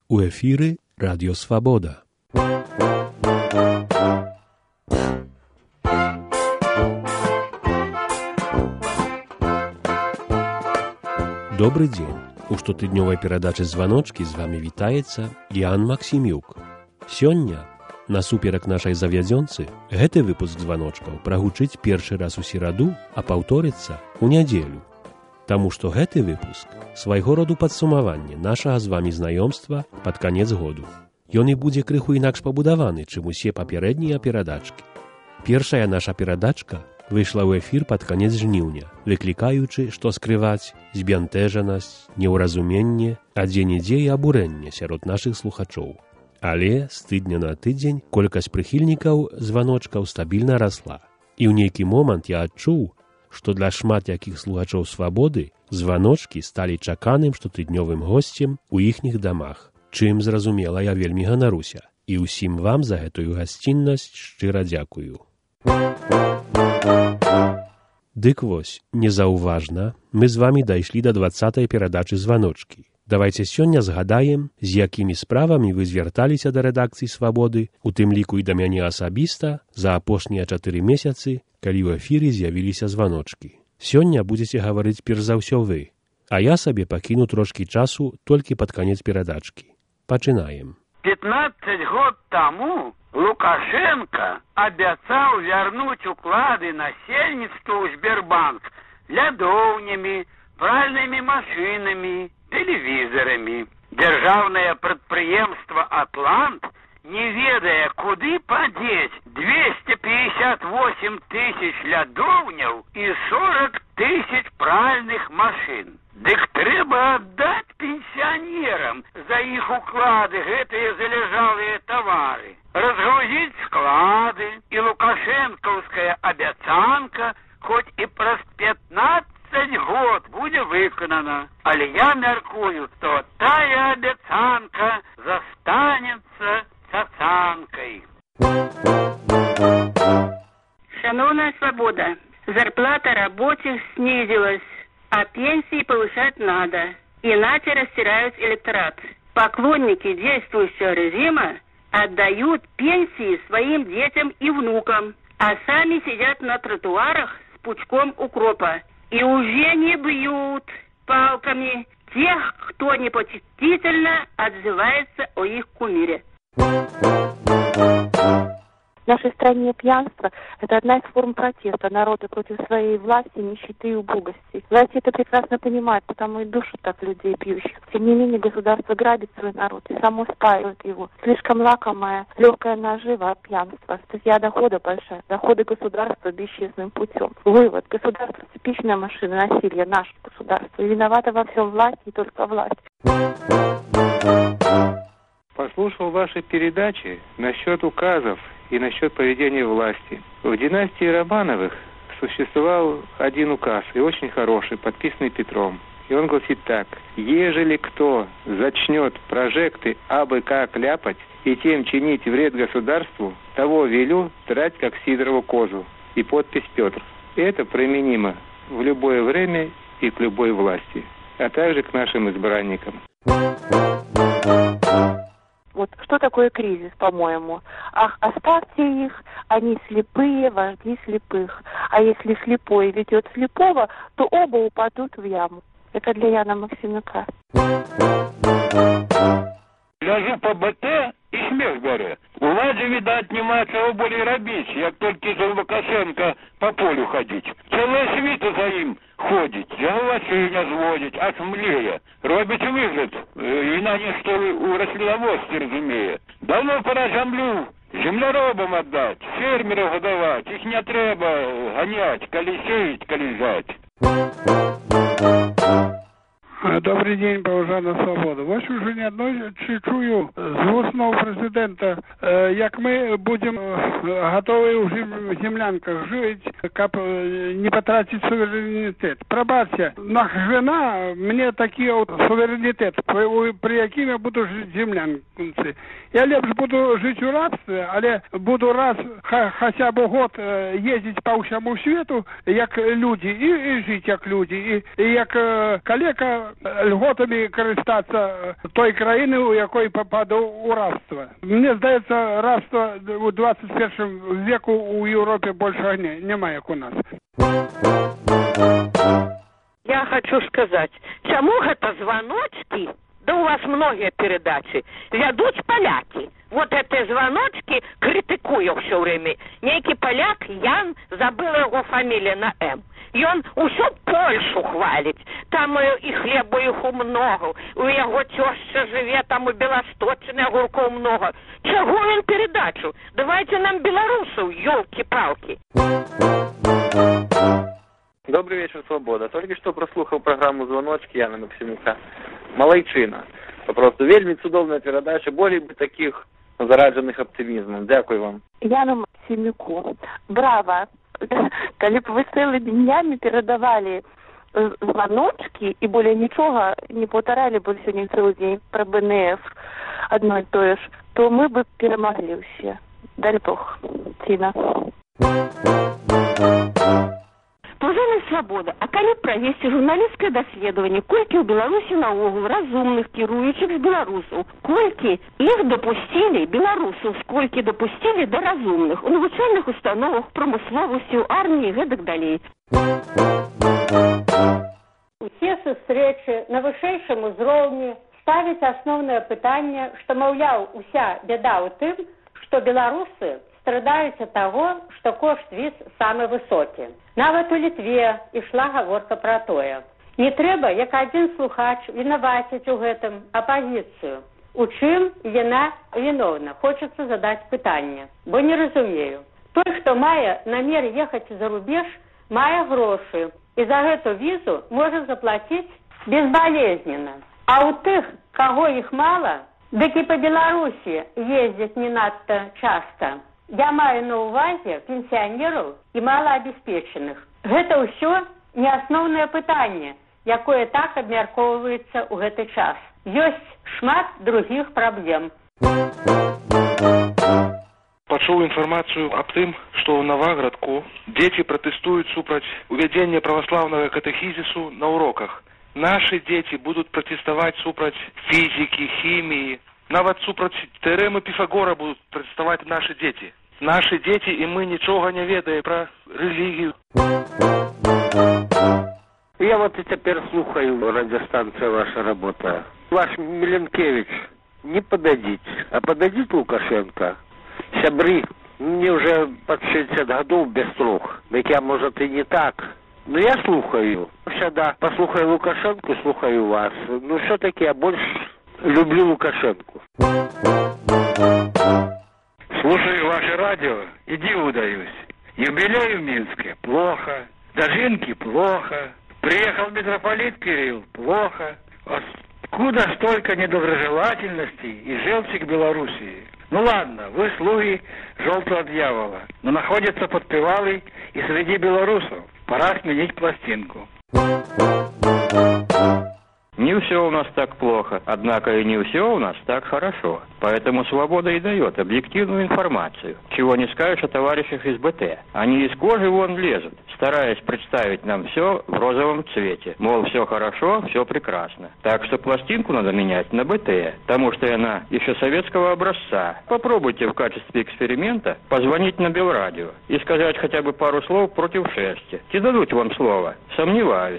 У эфіры Радіо Свабода. Добры дзень. У штотыднёвай перадачы «Званочкі» з вамі вітаецца Ян Максімюк. Сёння, насуперак нашай завядзёнцы, гэты выпуск «Званочкаў» прагучыць першы раз у сераду, а паўторыцца ў нядзелю. Таму што гэты выпуск свайго роду падсумаванне нашага з вамі знаёмства пад канец году. Ён і будзе крыху інакш пабудаваны, чым усе папярэднія перадачкі. Першая наша перадачка выйшла ў эфір пад канец жніўня, выклікаючы, што скрываць збянтэжанасць, неўразуменне, а дзе-нідзе і абурэнне сярод нашых слухачоў. Але з тыдня на тыдзень колькасць прыхільнікаў званочкаў стабільна расла. І ў нейкі момант я адчуў, што для шмат якіх слухачоў свабоды званочкі сталі чаканым штотыднёвым госцем у іхніх дамах, чым, зразумела, я вельмі ганаруся. І ўсім вам за гэтую гасціннасць шчыра дзякую. Дык вось, незаўважна, мы з вамі дайшлі да 20-й перадачы «Званочкі». Давайце сёння згадаем, з якімі справамі вы звярталіся да рэдакцыі «Свабоды», у тым ліку і да мяне асабіста, за апошнія 4 месяцы, калі ў эфіры з'явіліся «Званочкі». Сёння будзеце гаварыць перш за ўсё вы, а я сабе пакіну трошкі часу толькі пад канец перадачкі. Пачынаем. 15 год тому Лукашенко обещал вернуть уклады насельництву в Сбербанк лядовнями, пральными машинами, телевизорами. Державное предприемство «Атлант», не ведая, куды подеть 258 тысяч лядовняў и 40 тысяч пральных машин. Дык трэба отдать пенсионерам за их уклады гэтые залежалые товары. Разгрузить склады, и лукашенковская обяцанка хоть и праз 15 год буде выканана. Але я мяркую, что тая обяцанка застанется цацанкой. Шановная свобода, зарплата рабочих снизилась, а пенсии повышать надо, иначе растирают электорат. Поклонники действующего режима отдают пенсии своим детям и внукам, а сами сидят на тротуарах с пучком укропа и уже не бьют палками тех, кто непочтительно отзывается о их кумире. В нашей стране пьянство – это одна из форм протеста народа против своей власти, нищеты и убогости. Власти это прекрасно понимают, потому и душат так людей пьющих. Тем не менее, государство грабит свой народ и само спаивает его. Слишком лакомая, легкая нажива от пьянства. Статья дохода большая. Доходы государства бесчестным путем. Вывод. Государство – типичная машина насилия, наше государство. И виновата во всем власть и только власть. Послушал ваши передачи насчет указов и насчет поведения власти. В династии Романовых существовал один указ, и очень хороший, подписанный Петром. И он гласит так: «Ежели кто зачнет прожекты абы как ляпать и тем чинить вред государству, того велю драть как Сидорову козу». И подпись Петр. И это применимо в любое время и к любой власти, а также к нашим избранникам. Вот что такое кризис, по-моему? Ах, оставьте их, они слепые, вожди слепых. А если слепой ведет слепого, то оба упадут в яму. Это для Яна Максимюка. Ляжу по БТ и смех бере. Уладзе, видать, нема чего более робить, як только за Лукашенко по полю ходить. Целая свита за им ходить, головачи не зводить, аж млея. Робить выгляд, и на них, что у рослиноводстве, разумея. Давно пора земляробам отдать, фермеров годовать, их не треба гонять, коли сеять, коли жать. Добрий день, Бажана Свобода. Ось уже не одно чую з вусного президента, як ми будемо готові у землянках жити, каб не потратити суверенітет. Пробачте, наша жена мне такий суверенітет, при яким я буду жити в землянці. Я лепше буду жити у рабстві, але буду раз хоча б год їздити по всьому світу, як люди, і жити як люди, і як калека льготами карыстацца той краіны, у якой пападу ў рабства. Мне здаецца, рабства у 21 веку у Европе больше няма, як у нас. Я хочу сказать, чему это звоночки, да у вас многие передачи, ведут поляки. Вот эти звоночки критикую все время. Некий поляк, Ян, забыла его фамилия на М. И он усю Польшу хвалит. Там и хлеба их много. У его теща живе, там у Белосточины огурков много. Чего он передачу? Давайте нам белорусов, елки-палки. Добрый вечер, Свобода. Только что прослухал программу «Звоночки» Яна Максимюка. Малайчина. Просто вельми цудовная передача, более бы таких зарадженых оптимизмом. Дякую вам. Яну Максимюку. Браво. Калі б вы цэлымі днямі перадавалі звоночки і более нічога не паўтаралі бы сёння цэлы дзень пра БНФ адно і тое ж, то мы бы перамаглі ўсе. Дай Бог. Ціна. Паважаная Свабода, а калі правесці журналісцкае даследаванне, колькі ў Беларусі наогул разумных кіруючых з беларусаў, колькі іх дапусцілі беларусаў, сколькі дапусцілі да разумных у навучальных установах, прамысловасці, у арміі, гэтак далей. Усе сустрэчы на вышэйшым узроўні ставяць асноўнае пытанне, што, маўляў, уся бяда ў тым, што беларусы страдаюць ад таго, што кошт віз самы высокі. Нават у Літве ішла гаворка пра тое. Не трэба, як адзін слухач, вінаваціць у гэтым апазіцыю. У чым яна віновна? Хочацца задаць пытанне, бо не разумею. Той, хто мае намер ехаць за рубеж, мае грошы, і за гэту візу можа заплаціць безбалезненна. А ў тых, каго іх мала, дык і па Беларусі ездзяць не надта часта. Я маю на ўвазе пенсіянераў і малаабеспечаных. Гэта ўсё не асноўнае пытанне, якое так абмяркоўваецца ў гэты час. Ёсць шмат другіх праблем. Пачуў інфармацыю аб тым, што ў Наваградку дзеці пратэстуюць супраць увядзення праваслаўнага катэхізісу на уроках. Нашы дзеці будуць пратэставаць супраць фізікі, хіміі. Нават супраць тэарэмы Піфагора будуць пратэставаць нашы дзеці. Нашы дзеці, і мы нічога не ведаем пра рэлігію. Я вот и теперь слухаю радиостанция «Ваша работа». Ваш Миленкевич, не подадите, а подадите Лукашенко. Сябры, мне уже под 60 годов без слух. Ведь я, может, и не так. Но я слухаю. Всегда послухаю Лукашенко, слухаю вас. Но все-таки я больше люблю Лукашенко. Слушаю ваше радио и диву даюсь. Юбилей в Минске – плохо. Дожинки – плохо. Приехал митрополит Кирилл – плохо. Откуда столько недоброжелательности и желчи к Белоруссии? Ну ладно, вы слуги желтого дьявола, но находится подпевалый и среди белорусов. Пора сменить пластинку. Не все у нас так плохо, однако и не все у нас так хорошо. Поэтому «Свобода» и дает объективную информацию. Чего не скажешь о товарищах из БТ. Они из кожи вон лезут, стараясь представить нам все в розовом цвете. Мол, все хорошо, все прекрасно. Так что пластинку надо менять на БТ, потому что она еще советского образца. Попробуйте в качестве эксперимента позвонить на Белрадио и сказать хотя бы пару слов против шерсти. Те дадут вам слово. Сомневаюсь.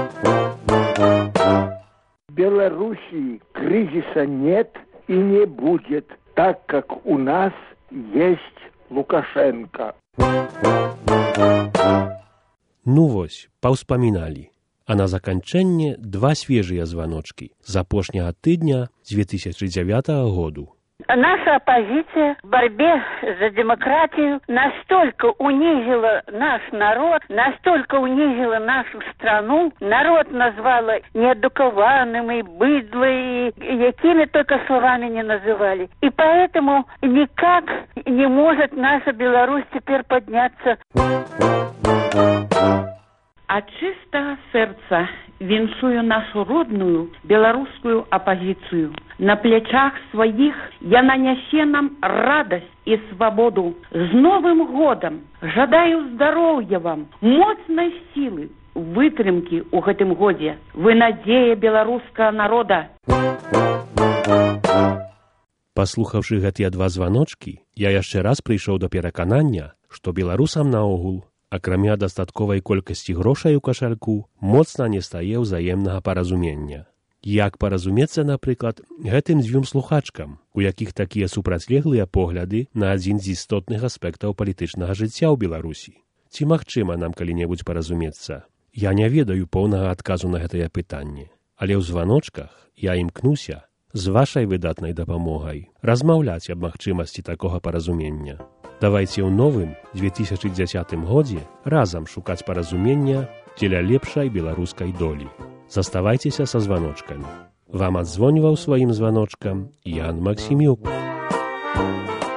В Белоруссии кризиса нет и не будет, так как у нас есть Лукашенко. Ну вось, паўспаміналі. А на заканчэнне два свежыя званочкі з апошняга тыдня 2009 году. Наша оппозиция в борьбе за демократию настолько унизила наш народ, настолько унизила нашу страну. Народ назвала неэдукованным и быдло, и какими только словами не называли. И поэтому никак не может наша Беларусь теперь подняться. От чистого сердца віншую нашу родную белорусскую оппозицию. На плечах своих яна нясе нам радость и свободу. С Новым годом! Жадаю здоровья вам, моцной силы, вытрымкі ў гэтым годзе. Вы надзея беларускага народа. Паслухаўшы гэтыя два званочкі, я яшчэ раз прыйшоў да пераканання, што беларусам наогул, акрамя дастатковай колькасці грошай у кашальку, моцна не стае ўзаемнага паразумення. Як паразумецца, напрыклад, гэтым дзвюм слухачкам, у якіх такія супрацьлеглыя погляды на адзін з істотных аспектаў палітычнага жыцця ў Беларусі? Ці магчыма нам калі-небудзь паразумецца? Я не ведаю поўнага адказу на гэтае пытанне, але ў званочках я імкнуся з вашай выдатнай дапамогай размаўляць аб магчымасці такога паразумення. Давайце ў новым 2010 годзе разам шукаць паразумення дзеля лепшай беларускай долі. Заставайцеся са званочкамі. Вам адзвоньваў сваім званочкам Ян Максімюк.